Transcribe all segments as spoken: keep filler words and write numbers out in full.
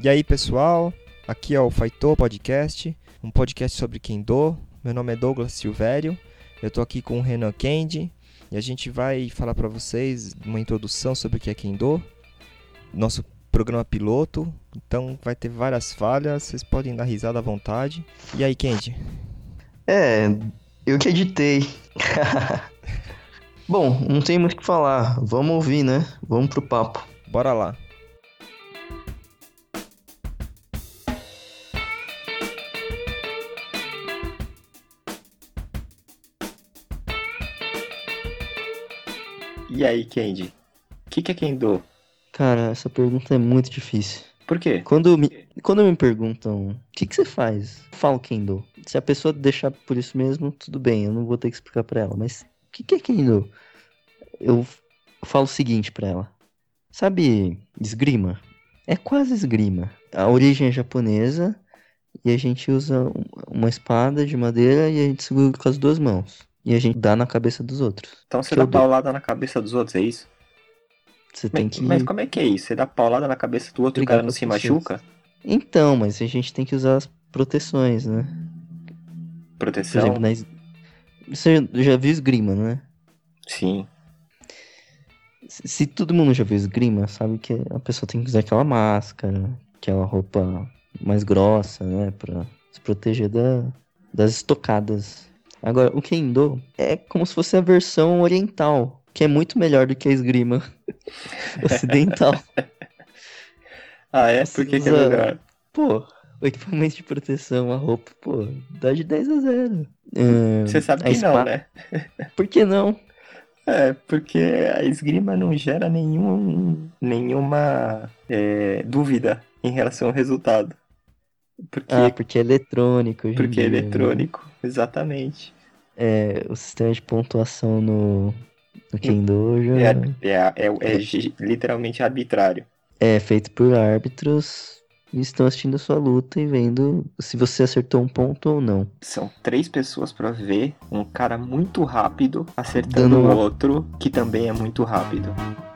E aí, pessoal, aqui é o Faitou Podcast, um podcast sobre Kendo. Meu nome é Douglas Silvério, eu tô aqui com o Renan Kendi e a gente vai falar para vocês uma introdução sobre o que é Kendo, nosso programa piloto, então vai ter várias falhas, vocês podem dar risada à vontade. E aí, Kendi? É, eu que editei. Bom, não tem muito o que falar, vamos ouvir, né? Vamos pro papo. Bora lá. E aí, Kendi? O que, que é Kendo? Cara, essa pergunta é muito difícil. Por quê? Quando me, quando me perguntam, o que, que você faz? Eu falo Kendo. Se a pessoa deixar por isso mesmo, tudo bem, eu não vou ter que explicar pra ela. Mas o que, que é Kendo? Eu falo o seguinte pra ela. Sabe esgrima? É quase esgrima. A origem é japonesa e a gente usa uma espada de madeira e a gente segura com as duas mãos. E a gente dá na cabeça dos outros. Então você Que dá eu dou. paulada na cabeça dos outros, é isso? Você Mas, tem que... mas como é que é isso? Você dá paulada na cabeça do outro e o brigar cara com não as se pessoas. machuca? Então, mas a gente tem que usar as proteções, né? Por Proteção? exemplo, na es... você já viu esgrima, né? Sim. Se se todo mundo já viu esgrima, sabe que a pessoa tem que usar aquela máscara, aquela roupa mais grossa, né? Pra se proteger da... das estocadas. Agora, o Kendo é como se fosse a versão oriental, que é muito melhor do que a esgrima ocidental. Ah, é? Você Por que que é usa- melhor? Pô, o equipamento de proteção, a roupa, pô, dá de dez a zero. Ahn, Você sabe a que não, espada, né? por que não? É, porque a esgrima não gera nenhum, nenhuma é, dúvida em relação ao resultado. Ah, Porque, porque é eletrônico hoje em porque é dia, né? eletrônico, exatamente. É, o sistema de pontuação no, no Kendo É, já é, é, é gi- literalmente arbitrário. é feito por árbitros e estão assistindo a sua luta e vendo se você acertou um ponto ou não. São três pessoas pra ver um cara muito rápido acertando Dando o uma... outro que também é muito rápido.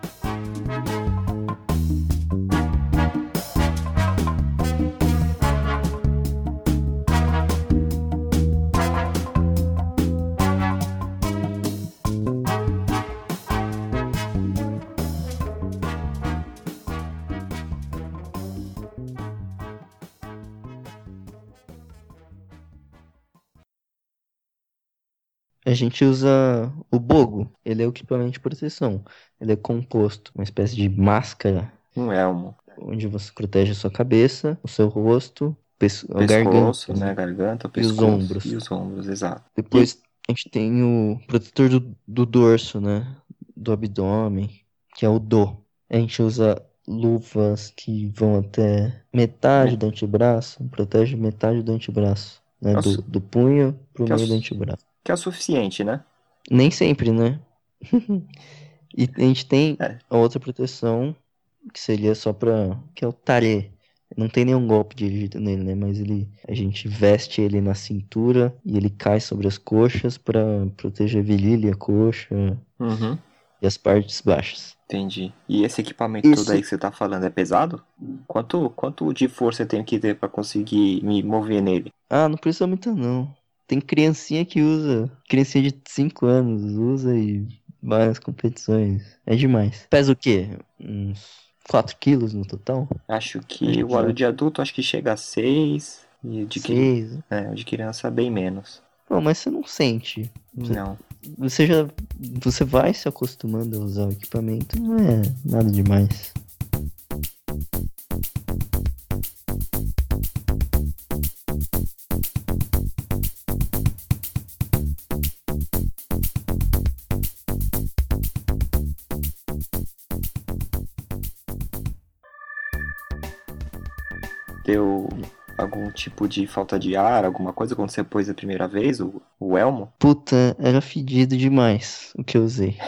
A gente usa o bogo, ele é o equipamento de proteção. Ele é composto, uma espécie de máscara, Um elmo. onde você protege a sua cabeça, o seu rosto, pesso- a Pescoço, garganta, né? né? Garganta, E os pescoço ombros. e os ombros, exato. E Depois a gente tem o protetor do, do dorso, né? Do abdômen, que é o do. A gente usa luvas que vão até metade do antebraço, protege metade do antebraço, né? é o, Do, su- do punho pro que é o, meio do su- antebraço. que é o suficiente, né? Nem sempre, né? E a gente tem É. a outra proteção, que seria só pra... que é o tare. Não tem nenhum golpe dirigido nele, né? Mas ele, a gente veste ele na cintura e ele cai sobre as coxas pra proteger a virilha, a coxa Uhum, e as partes baixas. entendi. E esse equipamento todo aí Esse... que você tá falando é pesado? Quanto, quanto de força eu tenho que ter pra conseguir me mover nele? Ah, não precisa muito não. Tem criancinha que usa. Criancinha de cinco anos usa e vai nas competições. É demais. Pesa o quê? Uns quatro quilos no total? Acho que Acho o que óleo já. de adulto acho que chega a seis e de, cri... Seis. é, o de criança bem menos. Não, mas você não sente. Você, Não. você já. Você vai se acostumando a usar o equipamento, não é nada demais. Deu algum tipo de falta de ar, alguma coisa quando você pôs a primeira vez o, o elmo? Puta, era fedido demais o que eu usei.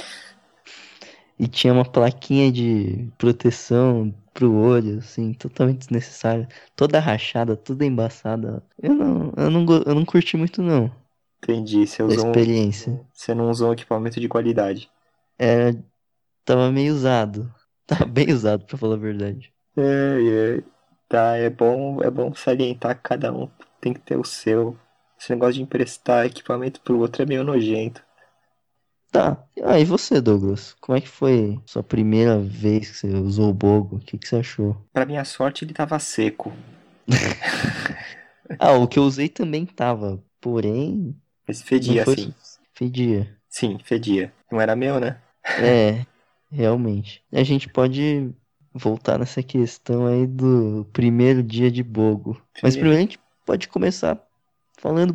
E tinha uma plaquinha de proteção pro olho, assim, totalmente desnecessária. Toda rachada, toda embaçada. Eu não, eu não, go- eu não curti muito, não, Entendi, você da usou um, experiência. você não usou um equipamento de qualidade. Era, tava meio usado. Tava bem usado, pra falar a verdade. É, é. Tá, é bom, é bom salientar que cada um tem que ter o seu. Esse negócio de emprestar equipamento pro outro é meio nojento. Tá. Ah, e você, Douglas? Como é que foi sua primeira vez que você usou o Bogo? O que que você achou? Pra minha sorte, ele tava seco. Ah, o que eu usei também tava, porém, Mas não fedia, foi assim. su- fedia. Sim, fedia. Não era meu, né? É, realmente. A gente pode voltar nessa questão aí do primeiro dia de Bogo. Mas Primeiro. primeiro a gente pode começar falando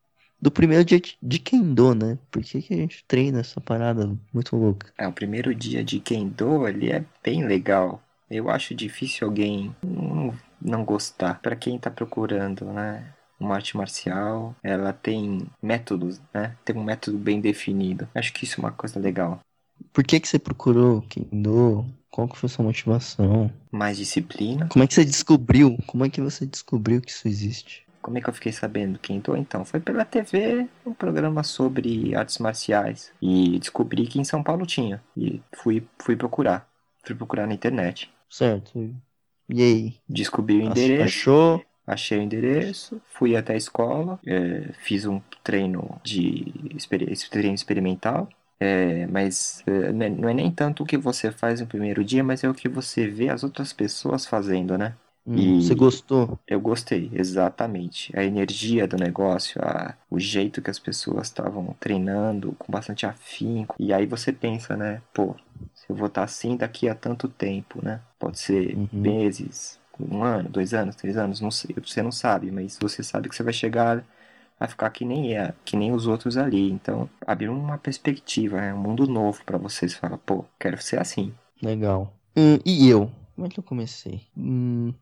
do primeiro dia de de Kendo, né? Por que que a gente treina essa parada muito louca? É, o primeiro dia de Kendo, ele é bem legal. Eu acho difícil alguém não, não gostar. Pra quem tá procurando, né? Uma arte marcial, ela tem métodos, né? Tem um método bem definido. Acho que isso é uma coisa legal. Por que que você procurou Kendo? Qual que foi sua motivação? Mais disciplina. Como é que você descobriu? Como é que você descobriu que isso existe? Como é que eu fiquei sabendo do Kendo? Então, foi pela T V, um programa sobre artes marciais. E descobri que em São Paulo tinha. E fui, fui procurar. Fui procurar na internet. Certo. E aí? Descobri o Ach- endereço. Achou? Achei o endereço, fui até a escola, é, fiz um treino de experi- esse treino experimental, é, mas é, não é não é nem tanto o que você faz no primeiro dia, mas é o que você vê as outras pessoas fazendo, né? Hum, você E gostou? eu gostei, exatamente. A energia do negócio, a, o jeito que as pessoas estavam treinando com bastante afinco. E aí você pensa, né? Pô, se eu vou estar assim daqui a tanto tempo, né? Pode ser Uhum. meses, um ano, dois anos, três anos, não sei. Você não sabe, mas você sabe que você vai chegar a ficar que nem é, que nem os outros ali. Então, abriu uma perspectiva, né? Um mundo novo pra vocês. Fala, pô, quero ser assim. Legal. Hum, e eu? Como é que eu comecei? Hum,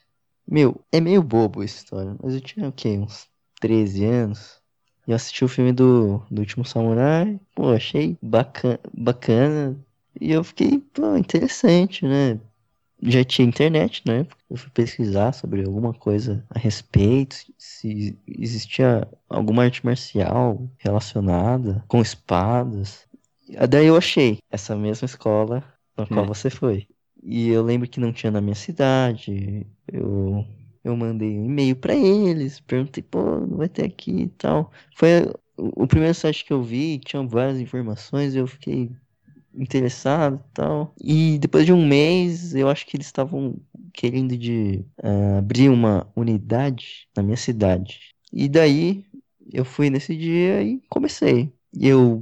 meu, é meio bobo a história, mas eu tinha o quê? Uns treze anos. E eu assisti o filme do, do Último Samurai. Pô, achei bacana, bacana. E eu fiquei, pô, interessante, né? Já tinha internet, né? Eu fui pesquisar sobre alguma coisa a respeito, se existia alguma arte marcial relacionada com espadas. E daí eu achei essa mesma escola na qual Hum. você foi. E eu lembro que não tinha na minha cidade. Eu, eu mandei um e-mail pra eles, perguntei, pô, não vai ter aqui e tal. Foi o, o primeiro site que eu vi, tinha várias informações, eu fiquei interessado e tal. E depois de um mês, eu acho que eles estavam querendo de ah, abrir uma unidade na minha cidade. E daí eu fui nesse dia e comecei. E eu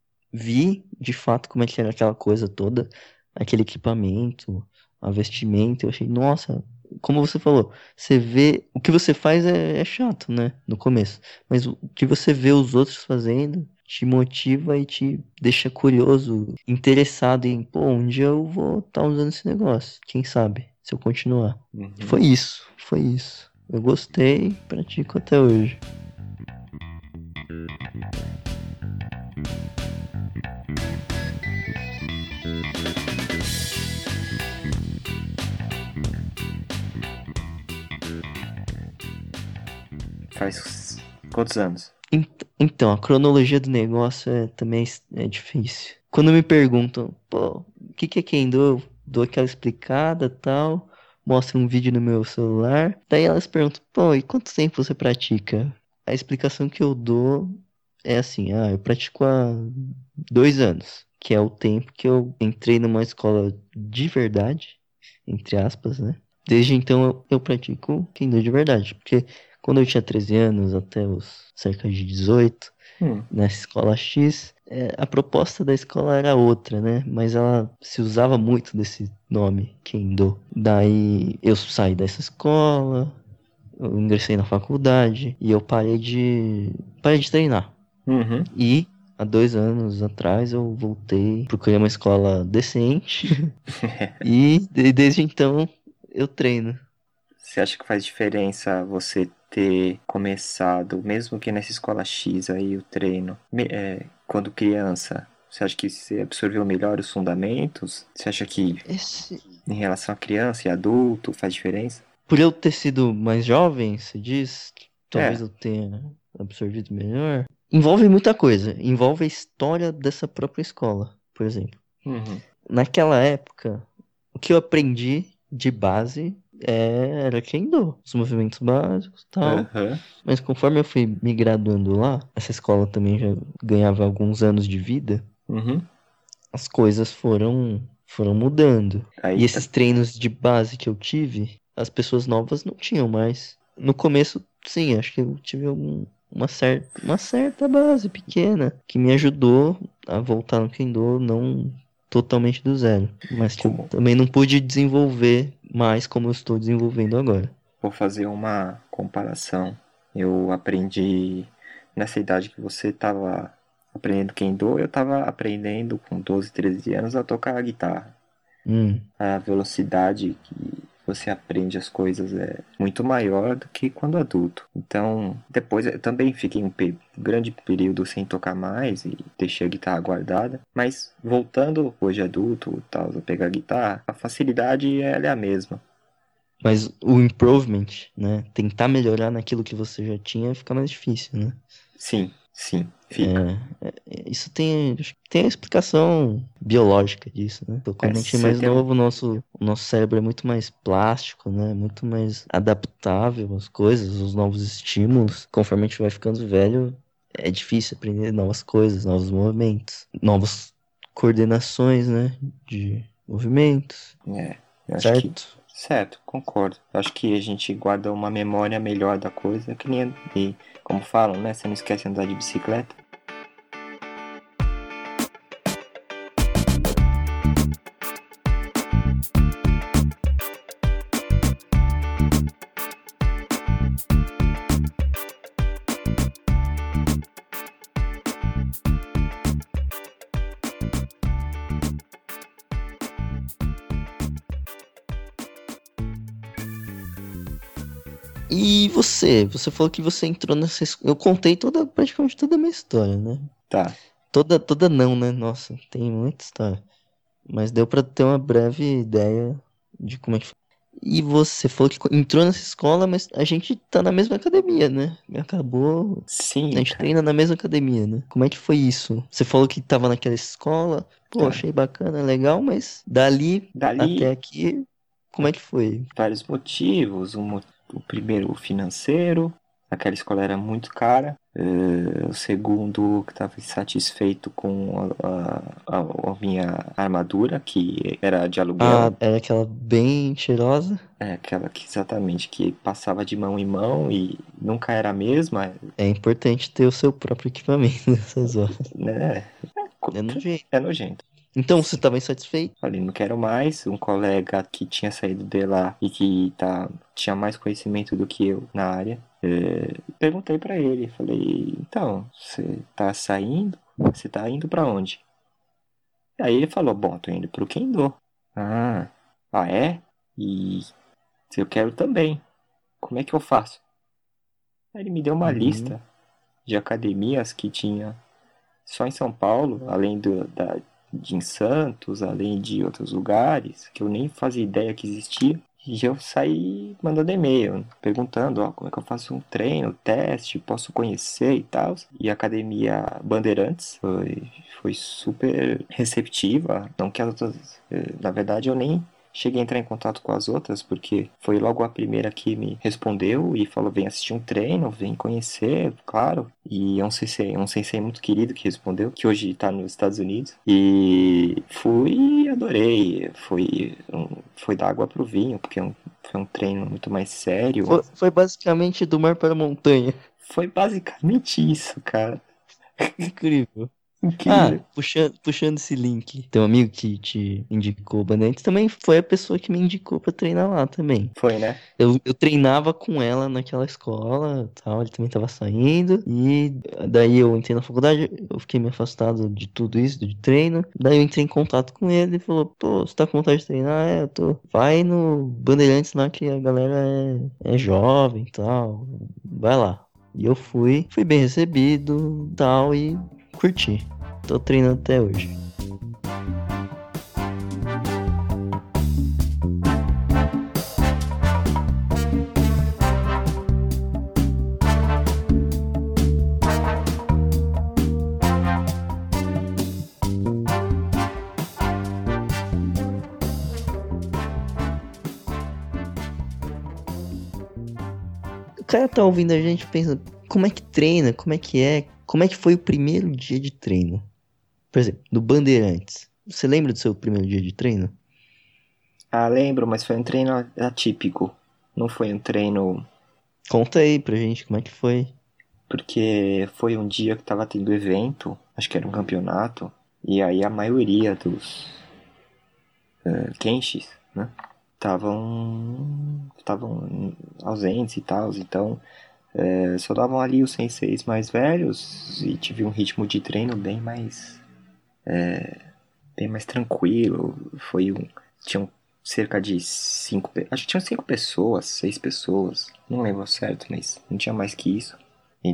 vi de fato como é que era aquela coisa toda, aquele equipamento, a vestimenta. Eu achei, nossa, como você falou, você vê, o que você faz é, é chato, né, no começo, mas o que você vê os outros fazendo te motiva e te deixa curioso, interessado em, pô, um dia eu vou estar usando esse negócio, quem sabe, se eu continuar. Uhum. Foi isso, foi isso. Eu gostei, pratico até hoje. Faz quantos anos? Ent- Então, a cronologia do negócio é também é difícil. Quando me perguntam, pô, o que que é Kendo? Eu dou aquela explicada tal, mostro um vídeo no meu celular. Daí elas perguntam, pô, e quanto tempo você pratica? A explicação que eu dou é assim, ah, eu pratico há dois anos, que é o tempo que eu entrei numa escola de verdade, entre aspas, né? Desde então eu, eu pratico Kendo de verdade, porque quando eu tinha treze anos, até os cerca de dezoito, Hum. nessa escola X, é, a proposta da escola era outra, né? Mas ela se usava muito desse nome, Kendo. Daí eu saí dessa escola, eu ingressei na faculdade e eu parei de, parei de treinar. Uhum. E há dois anos atrás eu voltei, procurei uma escola decente e de- desde então eu treino. Você acha que faz diferença você ter começado, mesmo que nessa escola X aí, o treino, me- é, quando criança? Você acha que você absorveu melhor os fundamentos? Você acha que Esse, em relação a criança e adulto faz diferença? Por eu ter sido mais jovem, se diz, talvez É. eu tenha absorvido melhor. Envolve muita coisa. Envolve a história dessa própria escola, por exemplo. Uhum. Naquela época, o que eu aprendi de base é, era Kendo, os movimentos básicos e tal. Aham. Mas conforme eu fui me graduando lá, essa escola também já ganhava alguns anos de vida, Uhum. as coisas foram, foram mudando. Aí E tá. esses treinos de base que eu tive, as pessoas novas não tinham mais. No começo, sim, acho que eu tive algum, uma, certa, uma certa base pequena que me ajudou a voltar no Kendo, não totalmente do zero. Mas que eu Como? também não pude desenvolver mais como eu estou desenvolvendo agora. Vou fazer uma comparação. Eu aprendi nessa idade que você estava aprendendo Kendo, eu estava aprendendo com doze, treze anos a tocar guitarra. Hum, A velocidade que você aprende as coisas é muito maior do que quando adulto. Então, depois eu também fiquei um pe- grande período sem tocar mais e deixei a guitarra guardada. Mas voltando hoje adulto, tal, a pegar a guitarra, a facilidade ela é a mesma. mas o improvement, né? Tentar melhorar naquilo que você já tinha fica mais difícil, né? Sim, sim, fica. É, é, isso tem, acho que tem a explicação biológica disso, né? Então, É, quando a gente é você mais tem um... novo, o nosso, o nosso cérebro é muito mais plástico, né? Muito mais adaptável às coisas, aos novos estímulos. Conforme a gente vai ficando velho, é difícil aprender novas coisas, novos movimentos, novas coordenações, né? De movimentos, É, eu acho que... certo? Certo, concordo. Eu acho que a gente guarda uma memória melhor da coisa, que nem... E, como falam, né? Você não esquece de andar de bicicleta. E você? Você falou que você entrou nessa escola. Eu contei toda, praticamente toda a minha história, né? Tá. Toda, toda não, né? Nossa, tem muita história. Mas deu pra ter uma breve ideia de como é que foi. E você falou que entrou nessa escola, mas a gente tá na mesma academia, né? Acabou. A Sim, gente cara. treina na mesma academia, né? Como é que foi isso? Você falou que tava naquela escola. Pô, Tá. achei bacana, legal, mas dali até Dali, aqui, como é que foi? vários motivos. Um, mo- o primeiro, o financeiro. Aquela escola era muito cara. Eh, o segundo, que estava insatisfeito com a, a- a- a minha armadura, que era de Ah, aluguel. era aquela bem cheirosa. É aquela que exatamente que passava de mão em mão e nunca era a mesma, É importante ter o seu próprio equipamento nessas horas. né? É nojento. É nojento. Então, você estava insatisfeito? Falei, não quero mais. Um colega que tinha saído de lá e que tá, tinha mais conhecimento do que eu na área. é, perguntei pra ele, falei, então, você tá saindo? Você tá indo pra onde? Aí ele falou, bom, tô indo pro Kendo. Ah, ah é? E eu quero também. Como é que eu faço? Aí ele me deu uma Uhum. lista de academias que tinha só em São Paulo, além do, da, de em Santos, além de outros lugares, que eu nem fazia ideia que existia. E eu saí mandando e-mail, perguntando, ó, como é que eu faço um treino, teste, posso conhecer e tal. E a Academia Bandeirantes foi, foi super receptiva. Não que as outras... eh, Na verdade, eu nem cheguei a entrar em contato com as outras, porque foi logo a primeira que me respondeu e falou, vem assistir um treino, vem conhecer, claro. E é um sensei, um sensei muito querido que respondeu, que hoje está nos Estados Unidos. E fui e adorei. Foi, um, foi da água pro vinho, porque é um- foi um treino muito mais sério. Foi, foi basicamente do mar para a montanha. Foi basicamente isso, cara. Incrível. Ah, Incrível. puxando, puxando esse link. Tem um amigo que te indicou o Bandeirantes, também foi a pessoa que me indicou pra treinar lá também. Foi, né? Eu, eu treinava com ela naquela escola, tal, ele também tava saindo, e daí eu entrei na faculdade, eu fiquei me afastado de tudo isso, de treino, daí eu entrei em contato com ele e falou, pô, você tá com vontade de treinar? É, eu tô. Vai no Bandeirantes lá que a galera é, é jovem e tal, vai lá. E eu fui, fui bem recebido, tal, e curti. Tô treinando até hoje. cara tá ouvindo a gente e pensa, como é que treina? Como é que é? Como é que foi o primeiro dia de treino? Por exemplo, no Bandeirantes. Você lembra do seu primeiro dia de treino? Ah, lembro, mas foi um treino atípico. Não foi um treino... Conta aí pra gente como é que foi. Porque foi um dia que tava tendo evento, acho que era um campeonato, e aí a maioria dos uh, kenshis, né, estavam estavam ausentes e tal, então é, só davam ali os senseis mais velhos e tive um ritmo de treino bem mais é, bem mais tranquilo. Foi um, tinham cerca de cinco, acho que tinham cinco pessoas, seis pessoas, não lembro certo, mas não tinha mais que isso.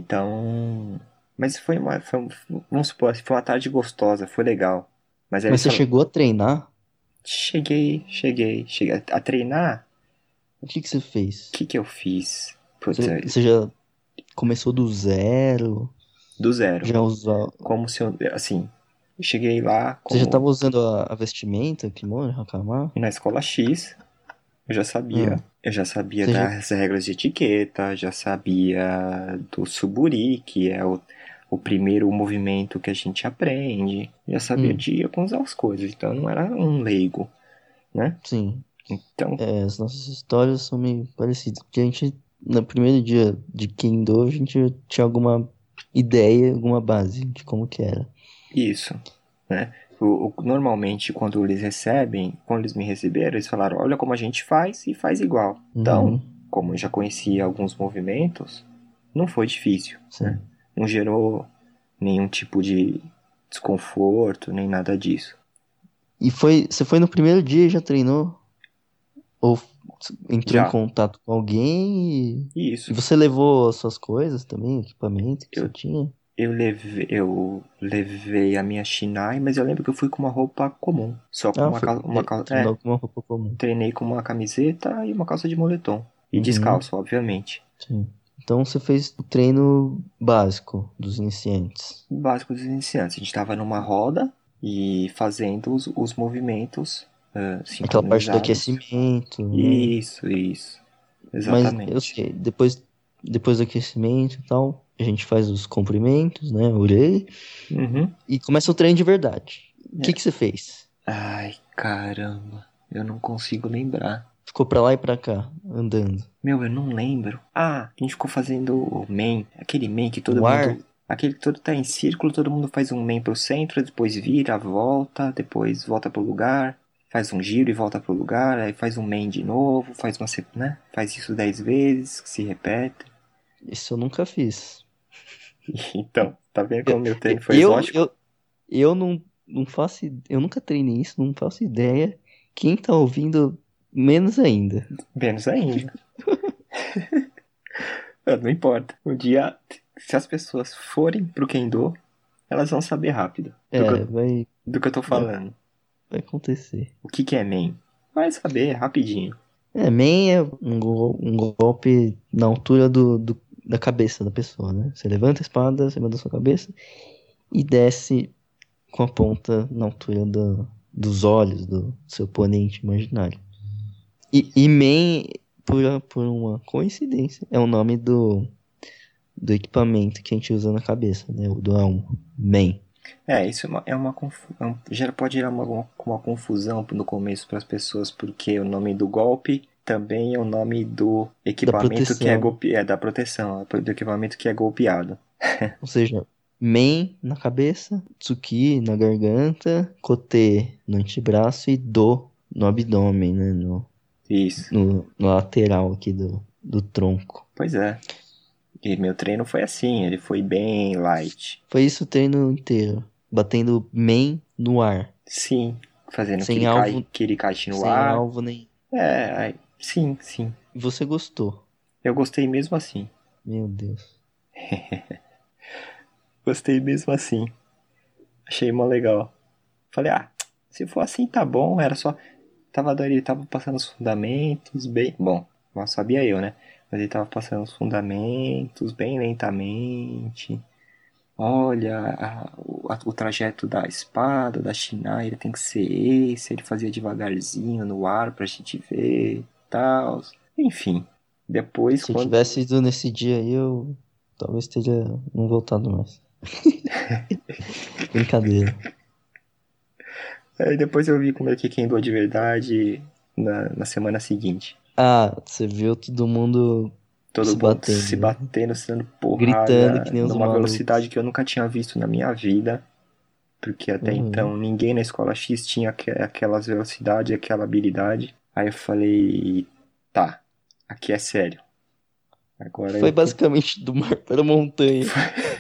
Então, mas foi uma, foi um- vamos supor, foi uma tarde gostosa, foi legal. Mas aí Mas eles você falaram, chegou a treinar? cheguei, cheguei, cheguei a, a treinar. O que que você fez? O que que eu fiz? Putz, Você, você já começou do zero? do zero. Já usou... Como se eu, assim, eu cheguei lá Você já como tava usando a, a vestimenta, kimono, hakama? na escola X, eu já Ah, sabia, eu já sabia você já... das regras de etiqueta, já sabia do suburi, que é o, o primeiro movimento que a gente aprende, já sabia Hum, de algumas das coisas, então eu não era um leigo, né? sim. Então, É, as nossas histórias são meio parecidas. Porque a gente, no primeiro dia de Kendo, a gente tinha alguma ideia, alguma base de como que era. isso, né? O, o- normalmente, quando eles recebem, quando eles me receberam, eles falaram: olha como a gente faz e faz igual. Então, Uhum, como eu já conhecia alguns movimentos, não foi difícil, né? sim. Não gerou nenhum tipo de desconforto, nem nada disso. E foi, você foi no primeiro dia e já treinou? Ou entrou em Já, contato com alguém e, e isso. você levou as suas coisas também, equipamento que você Eu, tinha? eu, levei, eu levei a minha Shinai, mas eu lembro que eu fui com uma roupa comum. Só com Ah, uma, foi cal- uma é, calça. É, treinou com uma roupa comum. treinei com uma camiseta e uma calça de moletom. E Uhum, descalço, obviamente. sim. Então você fez o treino básico dos iniciantes. O básico dos iniciantes. A gente estava numa roda e fazendo os, os movimentos ah, Aquela parte do sincronizados. aquecimento, né? Isso, isso. Mas eu Exatamente. sei, depois, depois do aquecimento e tal, a gente faz os comprimentos, né? Urei, Uhum. e começa o treino de verdade. O que É. que você fez? Ai, caramba. Eu não consigo lembrar. Ficou pra lá e pra cá, andando. Meu, eu não lembro. Ah, a gente ficou fazendo o main. Aquele main que todo No ar? mundo. Aquele que todo tá em círculo, todo mundo faz um main pro centro, depois vira, volta, depois volta pro lugar, faz um giro e volta pro lugar, aí faz um main de novo, faz uma, se- né? Faz isso dez vezes, que se repete. Isso eu nunca fiz. Então, tá vendo Eu, como meu treino foi eu, exótico? eu, eu não, não faço, id- eu nunca treinei isso, não faço ideia. Quem tá ouvindo, menos ainda. Menos ainda. Ah, não importa. Um dia, se as pessoas forem pro Kendo, elas vão saber rápido do que É, eu, vai, do que eu tô vai, falando. vai acontecer. O que que é main? Vai saber rapidinho. É, main é um, gol- um golpe na altura do, do- da cabeça da pessoa, né? Você levanta a espada acima da sua cabeça e desce com a ponta na altura do- dos olhos do seu oponente imaginário. E, e main, por, por uma coincidência, é o nome do, do equipamento que a gente usa na cabeça, né? O do elmo. Main. É, isso é uma, é uma confu- é um- gera, pode gerar uma, uma, uma confusão no começo para as pessoas, porque o nome do golpe também é o nome do Da equipamento que é, proteção. golpe, é da proteção, é do equipamento que é golpeado. Ou seja, Men na cabeça, Tsuki na garganta, Kote no antebraço e Do no abdômen, né? No, Isso. no, no lateral aqui do, do tronco. Pois é. E meu treino foi assim, ele foi bem light. Foi isso o treino inteiro. Batendo Men no ar. Sim, fazendo Sem kirikai, alvo, kirikashi no sem ar. alvo nem. É, aí- sim, sim. E você gostou. Eu gostei mesmo assim. Meu Deus. Gostei mesmo assim. Achei mó legal. Falei, ah, se for assim tá bom, era só. Tava dando, ele tava passando os fundamentos bem. Bom, mal sabia eu, né? Mas ele tava passando os fundamentos bem lentamente. Olha, a- o, a- o trajeto da espada, da Shinai, ele tem que ser esse. Ele fazia devagarzinho no ar pra gente ver, tal. Enfim, Depois, Se eu quando... tivesse ido nesse dia aí, eu talvez teria não voltado mais. Brincadeira. Aí depois eu vi como é que Kendo de verdade na, na semana seguinte. Ah, você viu todo mundo Todo se mundo se batendo, né? batendo, se dando Gritando que porrada nem os numa velocidade malucos. que eu nunca tinha visto na minha vida. Porque até Uhum. então ninguém na escola X tinha aque- aquelas velocidades, aquela habilidade. Aí eu falei, tá, aqui é sério. Agora eu Foi tô. basicamente do mar para a montanha.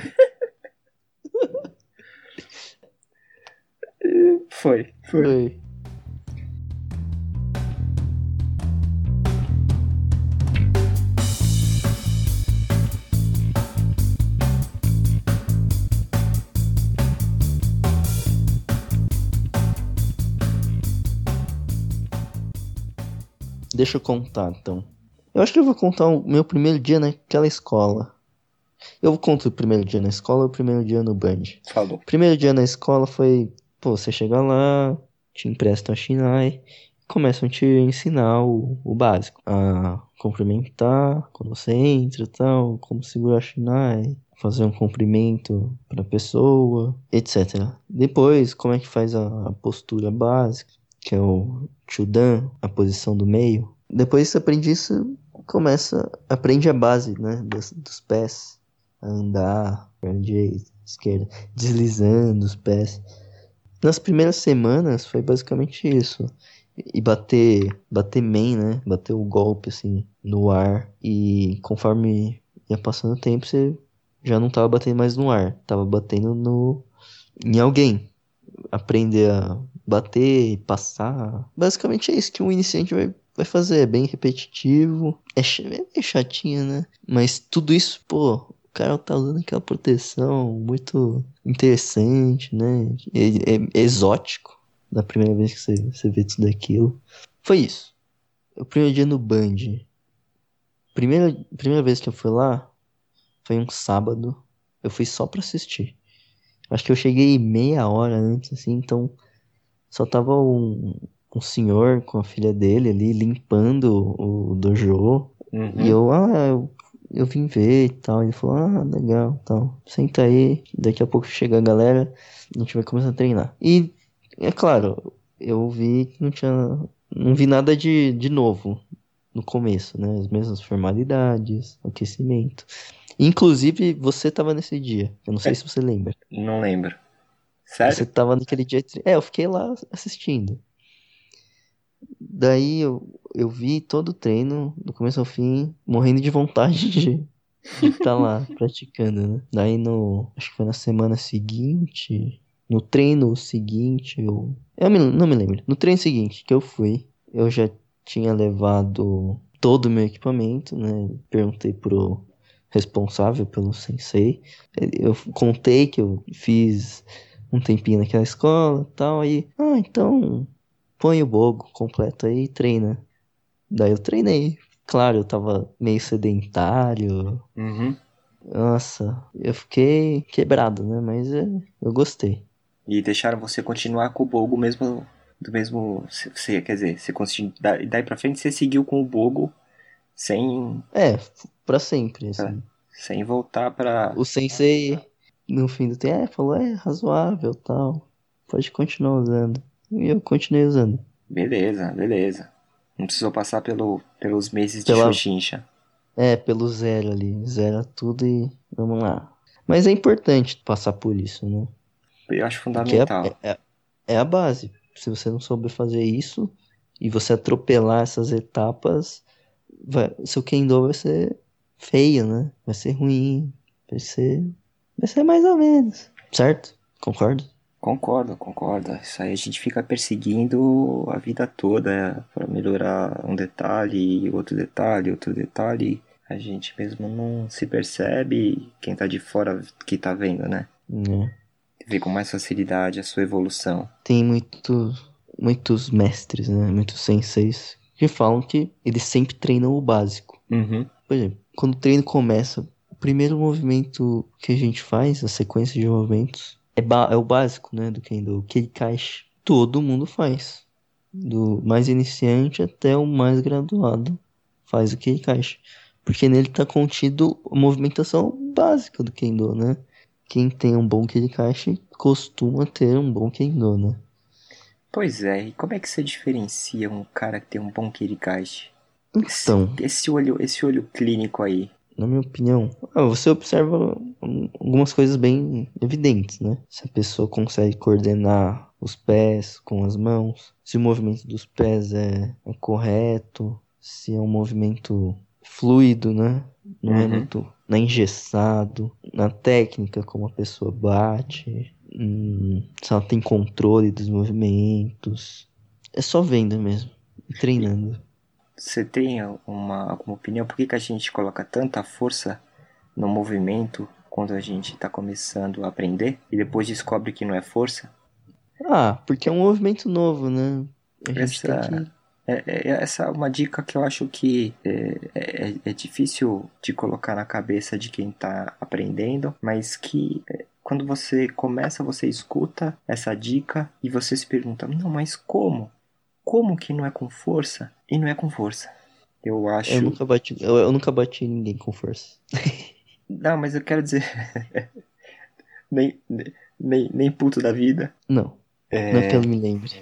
Foi, foi. Foi. Deixa eu contar, então. Eu acho que eu vou contar o meu primeiro dia naquela escola. Eu conto o primeiro dia na escola e o primeiro dia no Band. Falou. Primeiro dia na escola foi, pô, você chega lá, te emprestam a Shinai, começam a te ensinar o, o básico. A cumprimentar quando você entra e tal, como segurar a Shinai, fazer um cumprimento pra pessoa, etcétera. Depois, como é que faz a, a postura básica, que é o Chudan, a posição do meio. Depois que você aprende isso, começa, aprende a base, né, dos, dos pés, a andar, perna direita, esquerda, deslizando os pés. Nas primeiras semanas foi basicamente isso. E bater, bater main, né? Bater o golpe assim no ar. E conforme ia passando o tempo, você já não tava batendo mais no ar, tava batendo no em alguém. Aprender a bater e passar. Basicamente é isso que um iniciante vai, vai fazer. É bem repetitivo. É, ch- é meio chatinho, né? Mas tudo isso, pô, o cara tá usando aquela proteção muito interessante, né? É, é exótico. Da primeira vez que você, você vê tudo aquilo. Foi isso. O primeiro dia no Band. Primeira, primeira vez que eu fui lá foi um sábado. Eu fui só pra assistir. Acho que eu cheguei meia hora antes, assim, então só tava um, um senhor com a filha dele ali limpando o, o dojo. E Uhum. eu, ah, eu, eu vim ver e tal. Ele falou, ah, legal, então, senta aí, daqui a pouco chega a galera, a gente vai começar a treinar. E, é claro, eu vi que não tinha, não vi nada de, de novo no começo, né? As mesmas formalidades, aquecimento. Inclusive, você tava nesse dia, eu não sei É, se você lembra. não lembro. Você Sério? tava naquele dia. É, eu fiquei lá assistindo. Daí eu, eu vi todo o treino, do começo ao fim, morrendo de vontade de de estar lá praticando, né? Daí no. Acho que foi na semana seguinte. No treino seguinte, eu. Eu me- não me lembro. No treino seguinte que eu fui, eu já tinha levado todo o meu equipamento, né? Perguntei pro responsável pelo sensei. Eu contei que eu fiz um tempinho naquela escola e tal. Aí, ah, então põe o bogo completo aí e treina. Daí eu treinei. Claro, eu tava meio sedentário. Uhum. Nossa, eu fiquei quebrado, né? Mas é, eu gostei. E deixaram você continuar com o Bogo mesmo. Do mesmo. Você, quer dizer, você conseguiu. da- Daí pra frente você seguiu com o Bogo sem. É, f- pra sempre, pra- assim. sem voltar pra. O sensei, no fim do tempo, é, falou, é razoável, tal. Pode continuar usando. E eu continuei usando. Beleza, beleza. Não precisou passar pelo, pelos meses de Pela, Xuxincha. é, pelo zero ali. Zera tudo e vamos lá. Mas é importante passar por isso, né? Eu acho Porque é, fundamental. é, é a base. Se você não souber fazer isso e você atropelar essas etapas, vai, seu Kendo vai ser feio, né? Vai ser ruim, vai ser, vai ser mais ou menos, certo? Concordo? Concordo, concordo. Isso aí a gente fica perseguindo a vida toda para melhorar um detalhe, outro detalhe, outro detalhe. A gente mesmo não se percebe, quem tá de fora que tá vendo, né? Né? Vê com mais facilidade a sua evolução. Tem muito, muitos mestres, né? Muitos senseis que falam que eles sempre treinam o básico. Uhum. Por exemplo, quando o treino começa, o primeiro movimento que a gente faz, a sequência de movimentos, é, ba- é o básico, né, do Kendo, o Kirikashi. Todo mundo faz. Do mais iniciante até o mais graduado faz o Kirikashi. Porque nele tá contido a movimentação básica do Kendo, né? Quem tem um bom Kirikashi costuma ter um bom Kendo, né? Pois é, e como é que você diferencia um cara que tem um bom Kirikashi? Então, Esse, esse olho, esse olho clínico aí. na minha opinião, ah, você observa algumas coisas bem evidentes, né? Se a pessoa consegue coordenar os pés com as mãos, se o movimento dos pés é, é correto, se é um movimento fluido, né? Não é Uhum. muito não é engessado, na técnica como a pessoa bate, hum, se ela tem controle dos movimentos. É só vendo mesmo, e treinando. Você tem uma, alguma opinião? Por que, que a gente coloca tanta força no movimento quando a gente está começando a aprender e depois descobre que não é força? Ah, porque é um movimento novo, né? A gente tem Essa, que... é, é- essa é uma dica que eu acho que é, é, é difícil de colocar na cabeça de quem está aprendendo, mas que é, quando você começa, você escuta essa dica e você se pergunta, não, mas como? Como que não é com força? E não é com força. Eu Eu acho. nunca bati, eu, eu nunca bati em ninguém com força. Não, mas eu quero dizer. nem, nem, nem puto da vida. Não, não é que eu me lembre.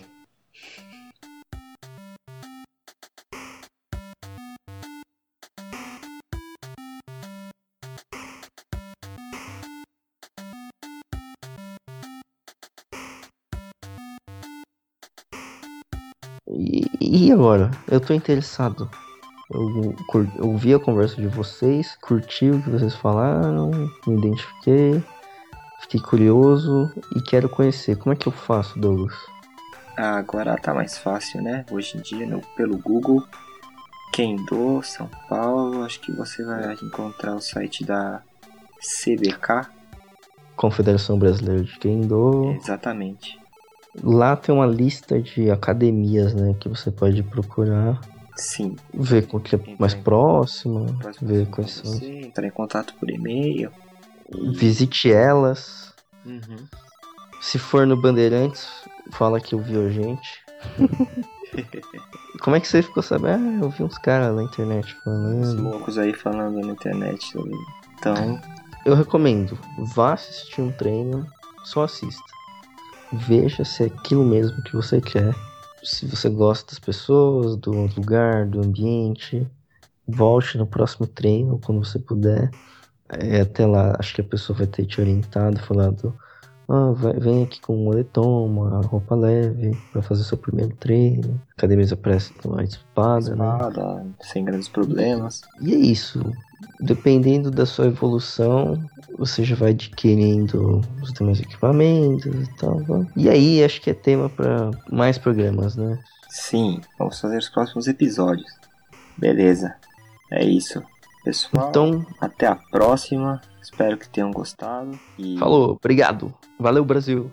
E, e agora? Eu tô interessado. Eu, cur- eu ouvi a conversa de vocês, curti o que vocês falaram, me identifiquei, fiquei curioso e quero conhecer. Como é que eu faço, Douglas? Ah, agora tá mais fácil, né? Hoje em dia, no, pelo Google, Kendo, São Paulo, acho que você vai encontrar o site da C B K. Confederação Brasileira de Kendo. Exatamente. Lá tem uma lista de academias, né, que você pode procurar, Sim. ver qual que é mais próxima, Próximo ver pra quais são. você, entrar em contato por e-mail. E... Visite elas. Uhum. Se for no Bandeirantes, fala que ouviu a gente. Como é que você ficou sabendo? Ah, eu vi uns caras na internet Os falando. loucos aí falando na internet sobre. Então, Eu recomendo, vá assistir um treino, só assista. Veja se é aquilo mesmo que você quer. Se você gosta das pessoas, do lugar, do ambiente, volte no próximo treino quando você puder. É, até lá, acho que a pessoa vai ter te orientado, falado: ah, vai, vem aqui com um moletom, uma roupa leve, pra fazer seu primeiro treino. A academia oferece uma espada, né? espada, sem grandes problemas. E é isso. Dependendo da sua evolução, você já vai adquirindo os demais equipamentos e tal. Tá? E aí, acho que é tema para mais programas, né? Sim, vamos fazer os próximos episódios. Beleza, é isso. Pessoal, Então, até a próxima. Espero que tenham gostado. E... falou, obrigado. Valeu, Brasil.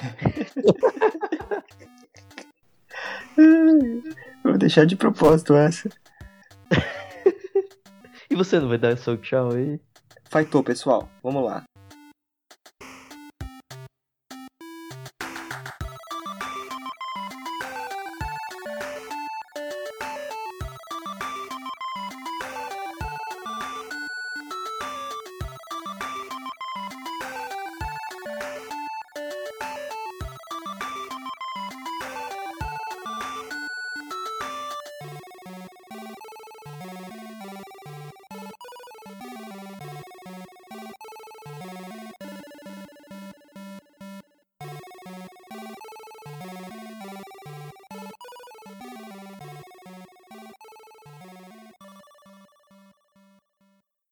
Vou deixar de propósito essa. E você não vai dar seu tchau aí? Faitou, pessoal. Vamos lá.